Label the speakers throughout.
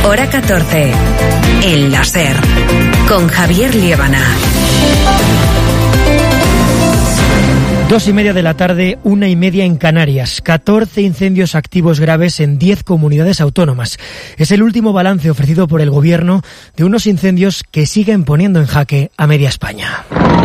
Speaker 1: Hora 14. El láser. Con Javier Liébana.
Speaker 2: 2:30 de la tarde, 1:30 en Canarias. 14 incendios activos graves en 10 comunidades autónomas. Es el último balance ofrecido por el Gobierno de unos incendios que siguen poniendo en jaque a media España.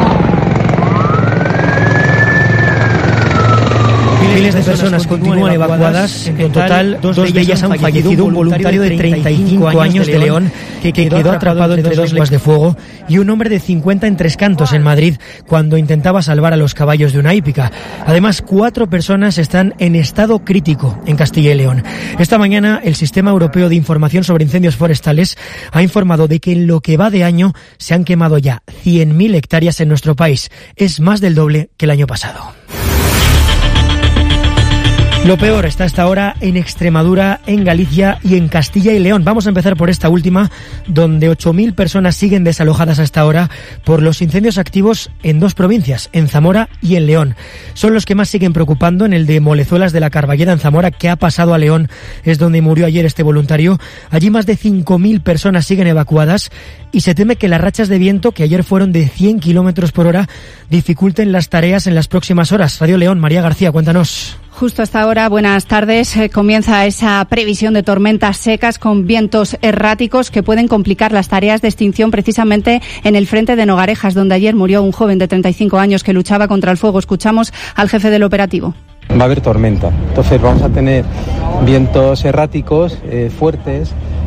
Speaker 2: Miles de personas continúan evacuadas. En total, dos de ellas han fallecido. Un voluntario de 35 años de León que quedó atrapado entre dos lenguas de fuego, y un hombre de 50 en Tres Cantos, en Madrid, cuando intentaba salvar a los caballos de una hípica. Además, 4 personas están en estado crítico en Castilla y León. Esta mañana, el Sistema Europeo de Información sobre Incendios Forestales ha informado de que en lo que va de año se han quemado ya 100.000 hectáreas en nuestro país. Es más del doble que el año pasado. Lo peor está hasta ahora en Extremadura, en Galicia y en Castilla y León. Vamos a empezar por esta última, donde 8.000 personas siguen desalojadas hasta ahora por los incendios activos en 2 provincias, en Zamora y en León. Son los que más siguen preocupando. En el de Molezuelas de la Carballeda, en Zamora, que ha pasado a León, es donde murió ayer este voluntario. Allí más de 5.000 personas siguen evacuadas y se teme que las rachas de viento, que ayer fueron de 100 kilómetros por hora, dificulten las tareas en las próximas horas. Radio León, María García, cuéntanos.
Speaker 3: Justo hasta ahora, buenas tardes, comienza esa previsión de tormentas secas con vientos erráticos que pueden complicar las tareas de extinción precisamente en el frente de Nogarejas, donde ayer murió un joven de 35 años que luchaba contra el fuego. Escuchamos al jefe del operativo.
Speaker 4: Va a haber tormenta, entonces vamos a tener vientos erráticos fuertes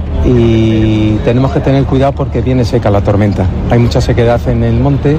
Speaker 4: y tenemos que tener cuidado porque viene seca la tormenta. Hay mucha sequedad en el monte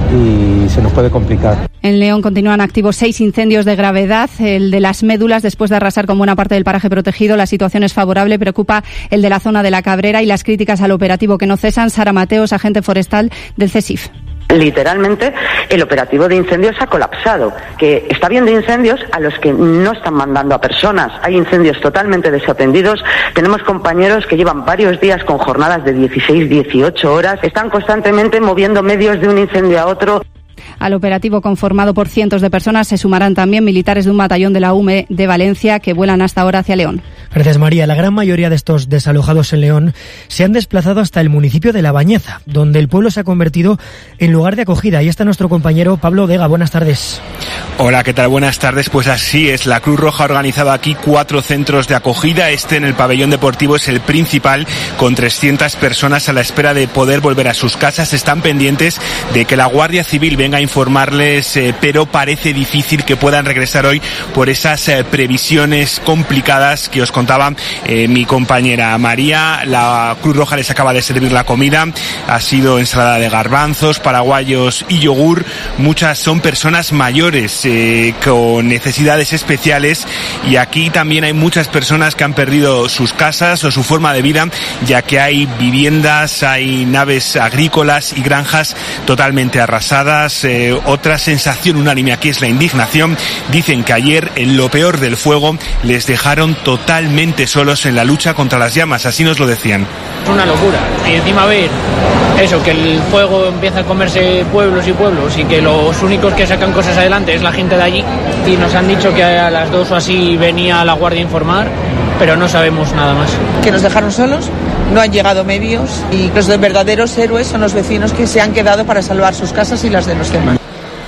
Speaker 4: y se nos puede complicar.
Speaker 3: En León continúan activos 6 incendios de gravedad. El de las Médulas, después de arrasar con buena parte del paraje protegido, la situación es favorable. Preocupa el de la zona de la Cabrera y las críticas al operativo que no cesan. Sara Mateos, agente forestal del CESIF.
Speaker 5: Literalmente, el operativo de incendios ha colapsado, que está habiendo incendios a los que no están mandando a personas. Hay incendios totalmente desatendidos. Tenemos compañeros que llevan varios días con jornadas de 16, 18 horas. Están constantemente moviendo medios de un incendio a otro.
Speaker 3: Al operativo, conformado por cientos de personas, se sumarán también militares de un batallón de la UME de Valencia que vuelan hasta ahora hacia León.
Speaker 2: Gracias, María. La gran mayoría de estos desalojados en León se han desplazado hasta el municipio de La Bañeza, donde el pueblo se ha convertido en lugar de acogida. Ahí está nuestro compañero Pablo Vega. Buenas tardes.
Speaker 6: Hola, ¿qué tal? Buenas tardes. Pues así es. La Cruz Roja ha organizado aquí 4 centros de acogida. Este, en el pabellón deportivo, es el principal, con 300 personas a la espera de poder volver a sus casas. Están pendientes de que la Guardia Civil venga a informarles, pero parece difícil que puedan regresar hoy por esas previsiones complicadas que os contaba mi compañera María. La Cruz Roja les acaba de servir la comida. Ha sido ensalada de garbanzos, paraguayos y yogur. Muchas son personas mayores con necesidades especiales, y aquí también hay muchas personas que han perdido sus casas o su forma de vida, ya que hay viviendas, hay naves agrícolas y granjas totalmente arrasadas. Otra sensación unánime aquí es la indignación. Dicen que ayer, en lo peor del fuego, les dejaron totalmente solos en la lucha contra las llamas. Así nos lo decían.
Speaker 7: Es una locura. Y encima ver eso, que el fuego empieza a comerse pueblos y pueblos, y que los únicos que sacan cosas adelante es la gente de allí. Y nos han dicho que a las 2 o así venía la Guardia a informar, pero no sabemos nada más.
Speaker 8: Que nos dejaron solos, no han llegado medios, y los verdaderos héroes son los vecinos que se han quedado para salvar sus casas y las de los demás.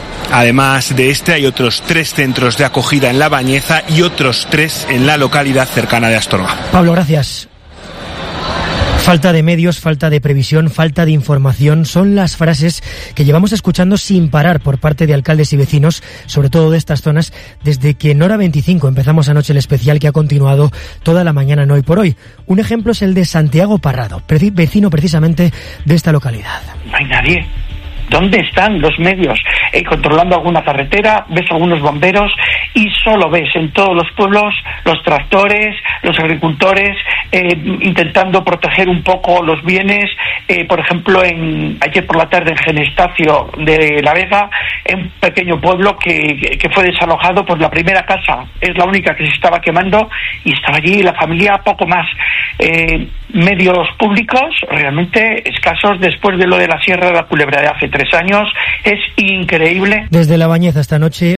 Speaker 6: Además de este, hay otros 3 centros de acogida en La Bañeza y otros 3 en la localidad cercana de Astorga.
Speaker 2: Pablo, gracias. Falta de medios, falta de previsión, falta de información son las frases que llevamos escuchando sin parar por parte de alcaldes y vecinos, sobre todo de estas zonas, desde que en Hora 25 empezamos anoche el especial que ha continuado toda la mañana en Hoy por Hoy. Un ejemplo es el de Santiago Parrado, vecino precisamente de esta localidad.
Speaker 9: No hay nadie. ¿Dónde están los medios? Controlando alguna carretera, ves algunos bomberos y solo ves en todos los pueblos los tractores, los agricultores intentando proteger un poco los bienes. Por ejemplo, ayer por la tarde en Genestacio de La Vega, en un pequeño pueblo que fue desalojado, pues la primera casa es la única que se estaba quemando y estaba allí la familia, poco más. Medios públicos realmente escasos después de lo de la Sierra de la Culebra de hace 3 años. Es increíble.
Speaker 2: Desde La Bañeza esta noche